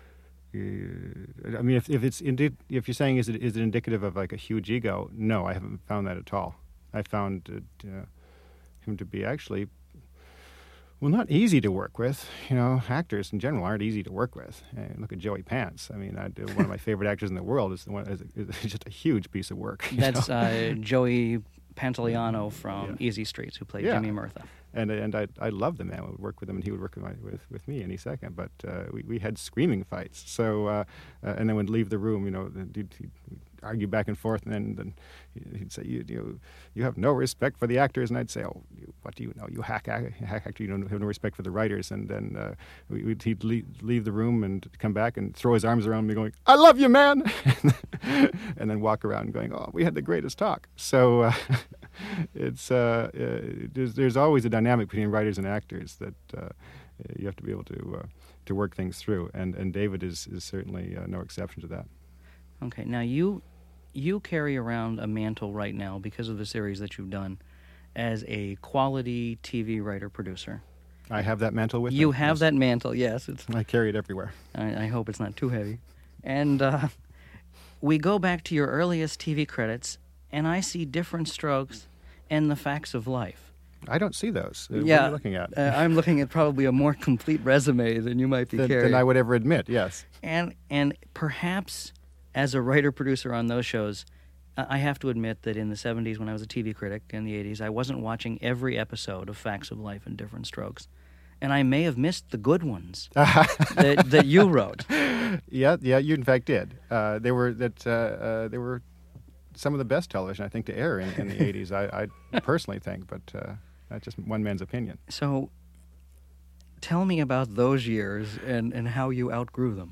I mean, if you're saying is it indicative of like a huge ego? No, I haven't found that at all. I found him to be actually, well, not easy to work with. Actors in general aren't easy to work with. Look at Joey Pants. I mean, one of my favorite actors in the world is just a huge piece of work.
That's Joey Pantoliano from Easy Streets, who played Jimmy Murtha.
And I loved the man. I would work with him, and he would work with me any second. But we had screaming fights. So and then would leave the room. He'd argue back and forth, and then he'd say, "You have no respect for the actors," and I'd say, "Oh, what do you know? You hack actor. You don't have no respect for the writers." And then he'd leave the room and come back and throw his arms around me, going, "I love you, man," and then walk around going, "Oh, we had the greatest talk." So it's there's always a dynamic between writers and actors that you have to be able to work things through, and David is certainly no exception to that.
Okay, now you carry around a mantle right now because of the series that you've done as a quality TV writer-producer.
I have that mantle with me.
You have that mantle, yes.
I carry it everywhere.
I hope it's not too heavy. And we go back to your earliest TV credits, and I see Different Strokes and The Facts of Life.
I don't see those.
Yeah,
what are you looking at?
I'm looking at probably a more complete resume than you might be carrying.
Than I would ever admit, yes.
And perhaps as a writer-producer on those shows, I have to admit that in the 70s when I was a TV critic, in the 80s, I wasn't watching every episode of Facts of Life and Different Strokes. And I may have missed the good ones that you wrote.
Yeah, you in fact did. They were some of the best television, I think, to air in the 80s, I personally think, but that's just one man's opinion.
So Tell me about those years and how you outgrew them.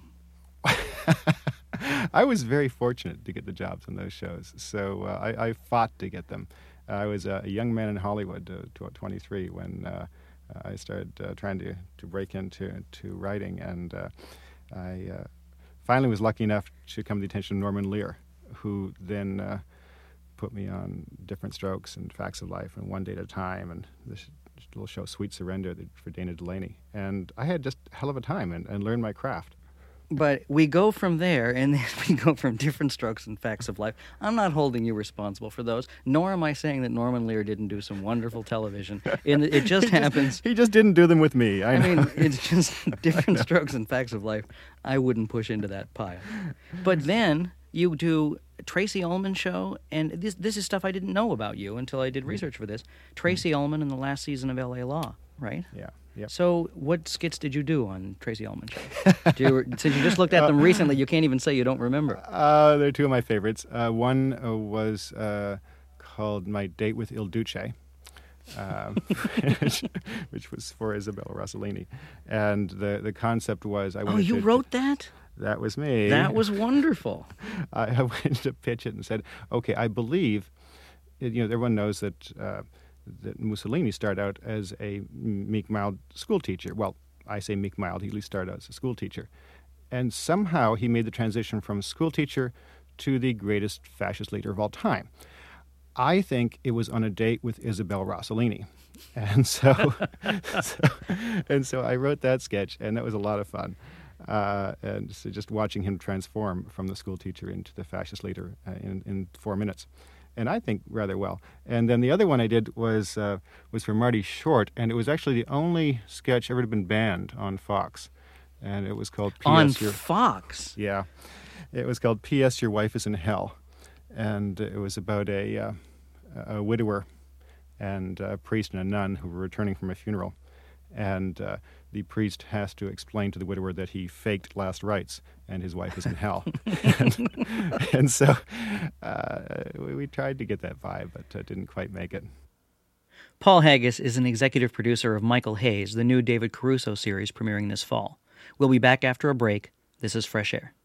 I was very fortunate to get the jobs on those shows, so I fought to get them. I was a young man in Hollywood, 23, when I started trying to break into writing, and I finally was lucky enough to come to the attention of Norman Lear, who then put me on Different Strokes and Facts of Life and One Day at a Time and this little show Sweet Surrender for Dana Delaney. And I had just a hell of a time and learned my craft.
But we go from there, and then we go from Different Strokes and Facts of Life. I'm not holding you responsible for those, nor am I saying that Norman Lear didn't do some wonderful television. It just happens.
He just didn't do them with me. I
mean, it's just Different Strokes and Facts of Life. I wouldn't push into that pile. But then you do Tracy Ullman show, and this is stuff I didn't know about you until I did research for this. Tracy Ullman in the last season of L.A. Law, right?
Yeah. Yep.
So what skits did you do on Tracy Ullman show? Since you just looked at them recently, you can't even say you don't remember.
They're two of my favorites. One was called My Date with Il Duce, which was for Isabella Rossellini. And the concept was...
you wrote that?
That was me.
That was wonderful.
I went to pitch it and said, okay, I believe... everyone knows that Mussolini started out as a meek, mild school teacher. Well, I say meek, mild. He at least started out as a school teacher. And somehow he made the transition from school teacher to the greatest fascist leader of all time. I think it was on a date with Isabel Rossellini. And so I wrote that sketch, and that was a lot of fun. And so just watching him transform from the school teacher into the fascist leader in 4 minutes. And I think rather well. And then the other one I did was for Marty Short, and it was actually the only sketch ever to been banned on Fox. And it was called P.S.
On Fox?
Yeah. It was called P.S. Your Wife is in Hell. And it was about a widower and a priest and a nun who were returning from a funeral. And the priest has to explain to the widower that he faked last rites and his wife is in hell. and so we tried to get that vibe, but didn't quite make it.
Paul Haggis is an executive producer of Michael Hayes, the new David Caruso series premiering this fall. We'll be back after a break. This is Fresh Air.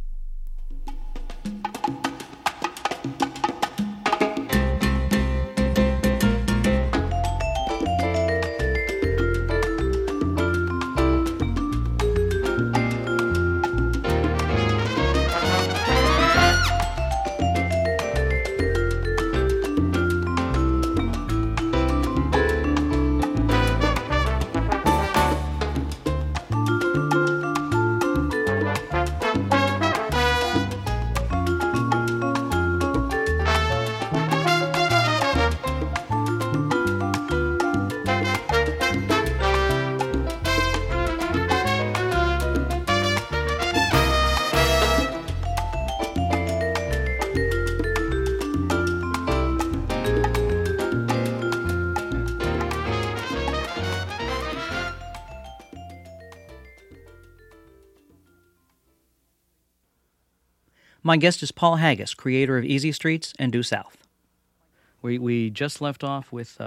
My guest is Paul Haggis, creator of Easy Streets and Due South. We just left off with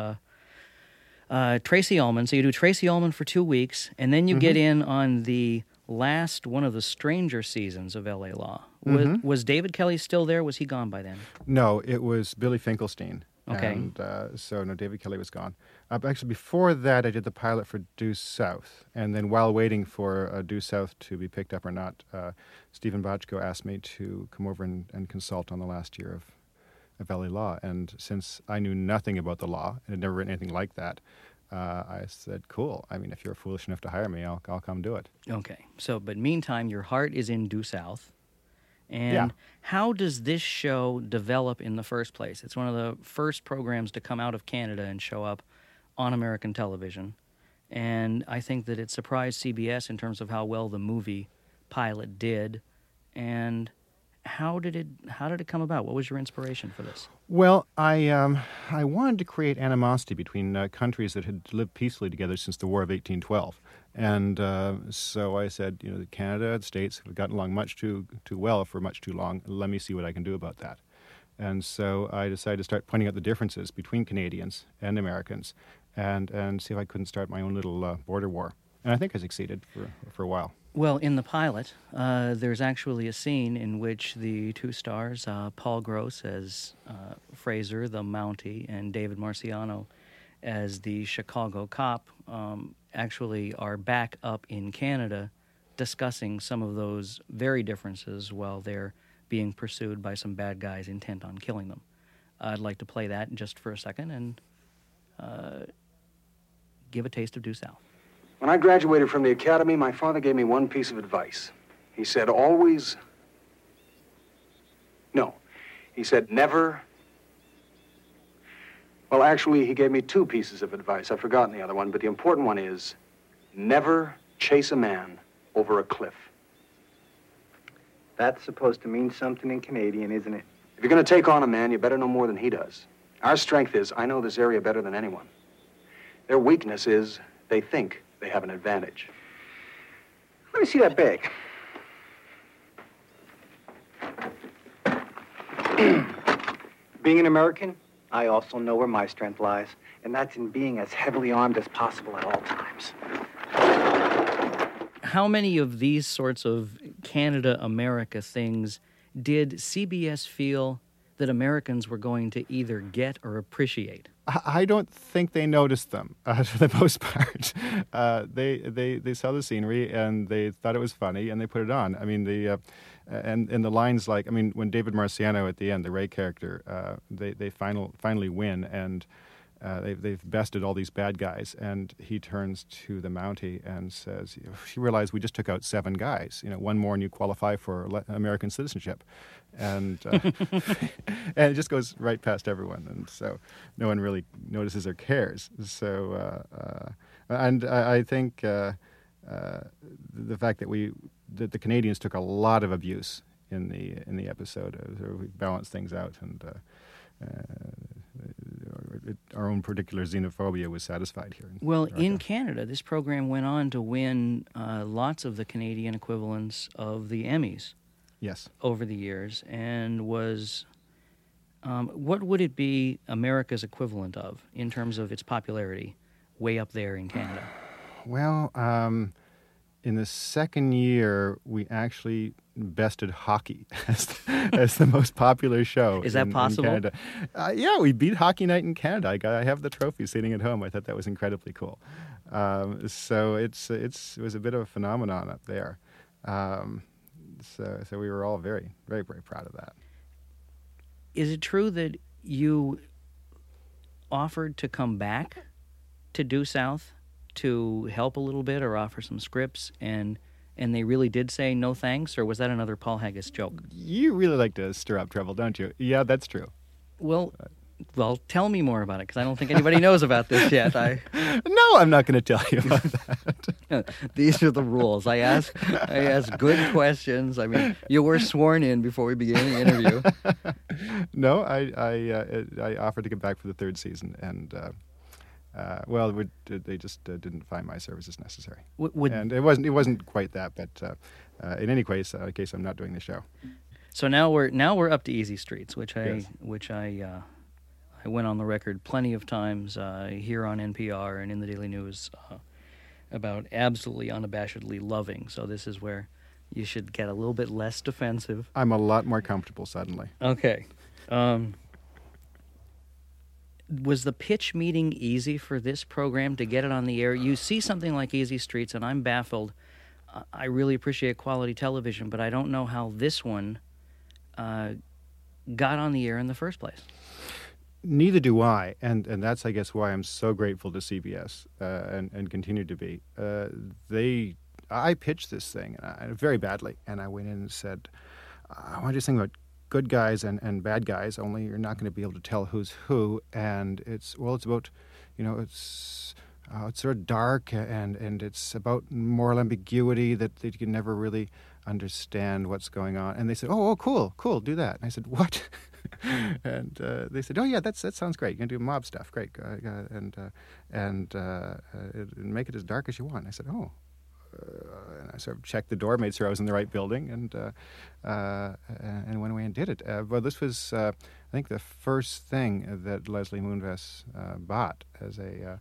Tracy Ullman. So you do Tracy Ullman for 2 weeks, and then you get in on the last one of the stranger seasons of L.A. Law. Was David Kelly still there? Was he gone by then?
No, it was Billy Finkelstein.
Okay.
And so, no, David Kelly was gone. Actually, before that, I did the pilot for Due South. And then while waiting for Due South to be picked up or not, Stephen Bochco asked me to come over and consult on the last year of LA Law. And since I knew nothing about the law and had never written anything like that, I said, cool. I mean, if you're foolish enough to hire me, I'll come do it.
Okay. So, but meantime, your heart is in Due South. And
Yeah.
how does this show develop in the first place? It's one of the first programs to come out of Canada and show up on American television. And I think that it surprised CBS in terms of how well the movie pilot did. And how did it come about? What was your inspiration for this?
Well, I wanted to create animosity between countries that had lived peacefully together since the War of 1812. And so I said, Canada, the States have gotten along much too well for much too long. Let me see what I can do about that. And so I decided to start pointing out the differences between Canadians and Americans and see if I couldn't start my own little border war. And I think I succeeded for a while.
Well, in the pilot, there's actually a scene in which the two stars, Paul Gross as Fraser, the Mountie, and David Marciano as the Chicago cop, actually are back up in Canada discussing some of those very differences while they're being pursued by some bad guys intent on killing them. I'd like to play that just for a second and give a taste of Due South.
When I graduated from the academy, my father gave me one piece of advice. He said, always... No. He said, never... Well, actually, he gave me two pieces of advice. I've forgotten the other one, but the important one is, never chase a man over a cliff.
That's supposed to mean something in Canadian, isn't it?
If you're going to take on a man, you better know more than he does. Our strength is, I know this area better than anyone. Their weakness is, they think they have an advantage.
Let me see that bag. Being an American, I also know where my strength lies, and that's in being as heavily armed as possible at all times.
How many of these sorts of Canada-America things did CBS feel that Americans were going to either get or appreciate?
I don't think they noticed them for the most part. They saw the scenery and they thought it was funny and they put it on. I mean, and the lines like, I mean, when David Marciano at the end, the Ray character, they finally win and they've bested all these bad guys, and he turns to the Mountie and says, "You realize we just took out 7 guys. One more and you qualify for American citizenship," and and it just goes right past everyone, and so no one really notices or cares. So and I think the fact that the Canadians took a lot of abuse in the episode, we balanced things out, and our own particular xenophobia was satisfied here.
Well, in Canada, this program went on to win lots of the Canadian equivalents of the Emmys.
Yes.
Over the years, and was, what would it be America's equivalent of in terms of its popularity way up there in Canada?
Well, in the second year, we actually bested hockey as the most popular show.
Is that possible?
In Canada. Yeah, we beat Hockey Night in Canada. I have the trophy sitting at home. I thought that was incredibly cool. So it was a bit of a phenomenon up there. So we were all very, very, very proud of that.
Is it true that you offered to come back to Due South to help a little bit or offer some scripts, and they really did say no thanks, or was that another Paul Haggis joke?
You really like to stir up trouble, don't you? Yeah, that's true.
Well, tell me more about it, because I don't think anybody knows about this yet.
No, I'm not going to tell you about that.
These are the rules. I ask good questions. I mean, you were sworn in before we began the interview.
No, I offered to come back for the 3rd season, and they just didn't find my services necessary. And it wasn't quite that, but in any case, I'm not doing the show.
So now we're up to Easy Streets, which I went on the record plenty of times here on NPR and in the Daily News about absolutely unabashedly loving. So this is where you should get a little bit less defensive.
I'm a lot more comfortable suddenly.
Okay. Was the pitch meeting easy for this program to get it on the air? You see something like Easy Streets, and I'm baffled. I really appreciate quality television, but I don't know how this one got on the air in the first place.
Neither do I, and that's, I guess, why I'm so grateful to CBS and continue to be. I pitched this thing very badly, and I went in and said, I want to do this thing about good guys and bad guys, only you're not going to be able to tell who's who, and it's about, it's sort of dark, and it's about moral ambiguity that you can never really understand what's going on. And they said, oh, cool, do that. And I said, what? And they said, oh yeah, that sounds great. You're gonna do mob stuff, great, and make it as dark as you want. And I said, oh. And I sort of checked the door, made sure I was in the right building, and went away and did it. Well, this was, I think, the first thing that Leslie Moonves bought as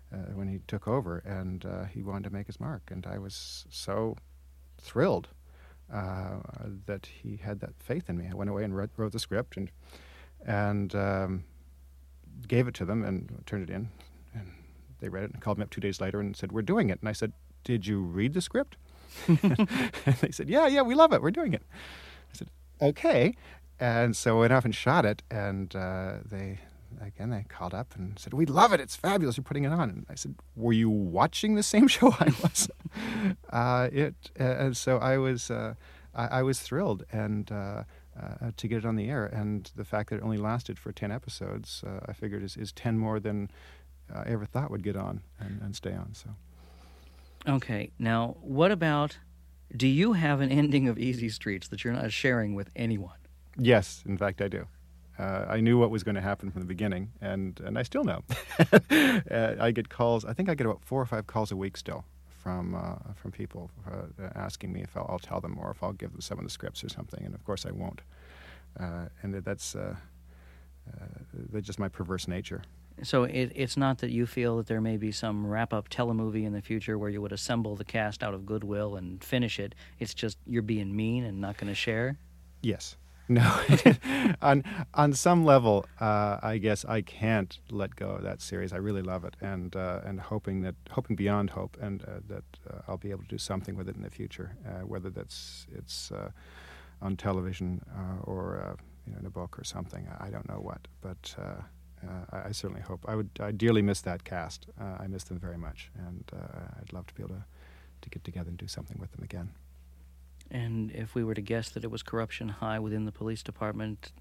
when he took over, and he wanted to make his mark. And I was so thrilled that he had that faith in me. I went away and wrote the script and gave it to them and turned it in. And they read it and called me up 2 days later and said, "We're doing it." And I said, "Did you read the script?" And they said, yeah, we love it. We're doing it. I said, "Okay." And so I went off and shot it, and they called up and said, "We love it. It's fabulous. You're putting it on." And I said, "Were you watching the same show I was?" And so I was thrilled and to get it on the air. And the fact that it only lasted for 10 episodes, I figured is 10 more than I ever thought would get on and stay on. So.
Okay, now what about, do you have an ending of Easy Streets that you're not sharing with anyone?
Yes, in fact I do. I knew what was going to happen from the beginning, and I still know. I get calls, I think I get about 4 or 5 calls a week still from people asking me if I'll tell them or if I'll give them some of the scripts or something, and of course I won't. And that's just my perverse nature.
So it's not that you feel that there may be some wrap-up telemovie in the future where you would assemble the cast out of goodwill and finish it. It's just you're being mean and not going to share?
Yes. No. on some level, I guess I can't let go of that series. I really love it, and hoping beyond hope, and that I'll be able to do something with it in the future, whether it's on television or in a book or something. I don't know what, but. I certainly hope. I dearly miss that cast. I miss them very much, and I'd love to be able to get together and do something with them again.
And if we were to guess that it was corruption high within the police department,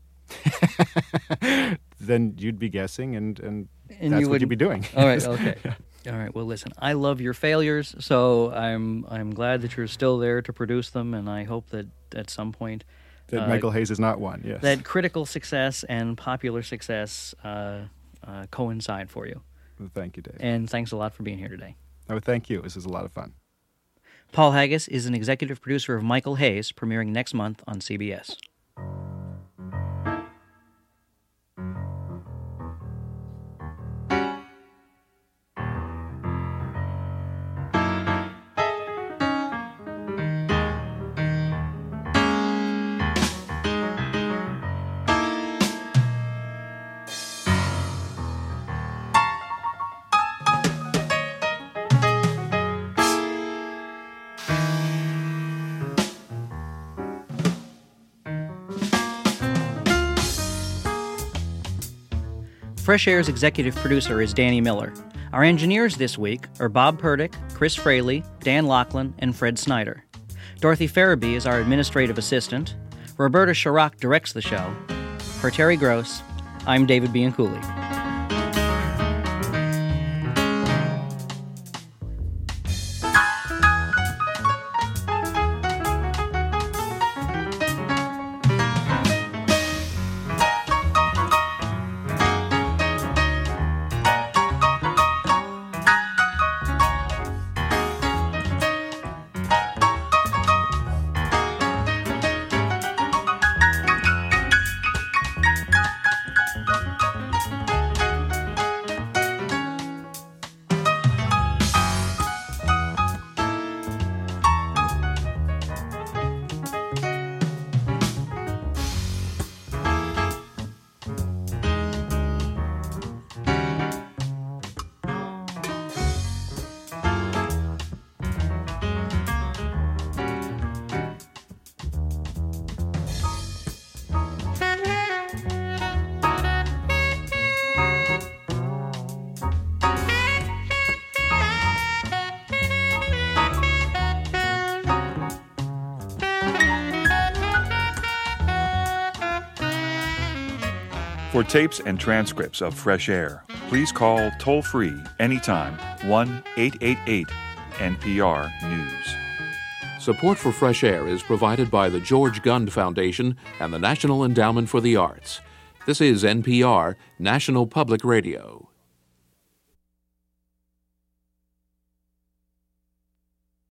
then you'd be guessing, and that's what you'd be doing.
All right. Okay. All right. Well, listen. I love your failures, so I'm glad that you're still there to produce them, and I hope that at some point.
That Michael Hayes is not one, yes.
That critical success and popular success coincide for you.
Well, thank you, Dave.
And thanks a lot for being here today.
Oh, thank you. This is a lot of fun.
Paul Haggis is an executive producer of Michael Hayes, premiering next month on CBS. Fresh Air's executive producer is Danny Miller. Our engineers this week are Bob Purdick, Chris Fraley, Dan Laughlin, and Fred Snyder. Dorothy Farabee is our administrative assistant. Roberta Chirac directs the show. For Terry Gross, I'm David Bianculli.
For tapes and transcripts of Fresh Air, please call toll-free anytime 1-888-NPR-NEWS.
Support for Fresh Air is provided by the George Gund Foundation and the National Endowment for the Arts. This is NPR, National Public Radio.